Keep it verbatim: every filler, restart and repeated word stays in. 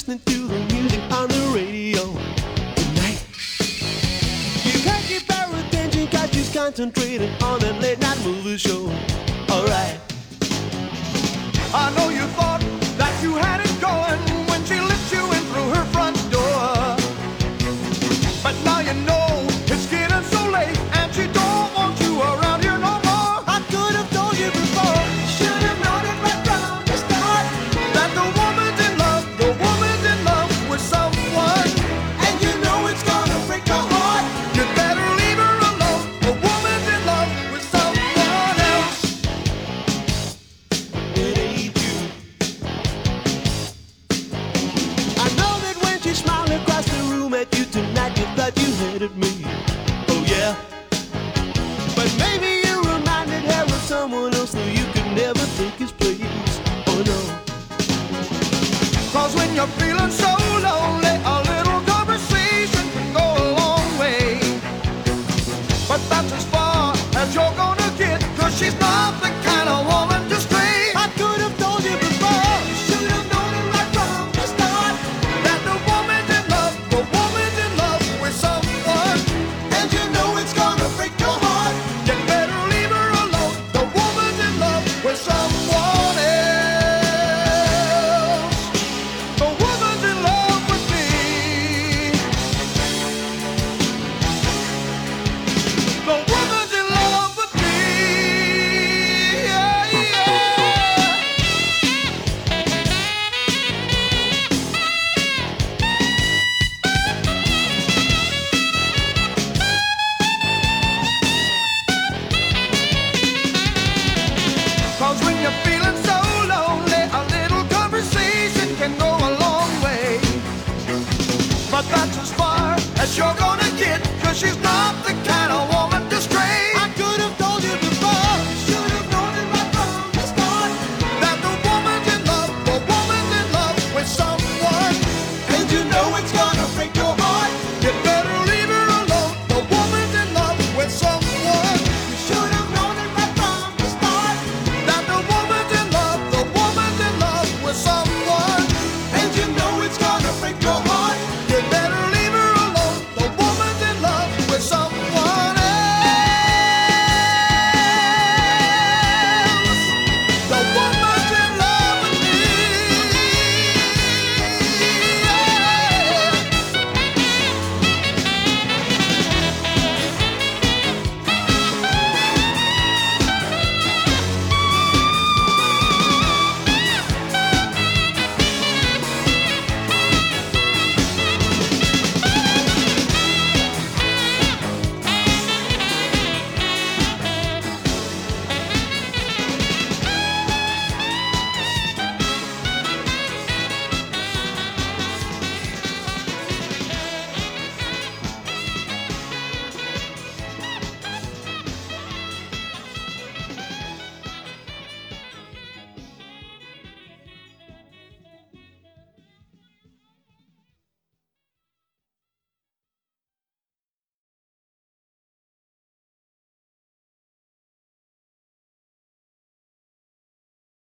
listening to the music on the radio tonight. You can't keep her attention cause she's concentrating on that late night movie show. Alright. I know you thought that you had it going when she let you in through her front door. But now you know it's getting so late and she don't want you around here no more. I could have told you before, should have known it right from the start, that the woman's in love, the woman's in love with someone. and you know it's gonna break your heart. You better leave her alone. The woman's in love with someone else. It ain't you. I know that when she smiled across the room at you tonight, you thought you hated me. Oh yeah. But maybe you reminded her of someone else, so you could never take his place. Oh no. Cause when you're feeling so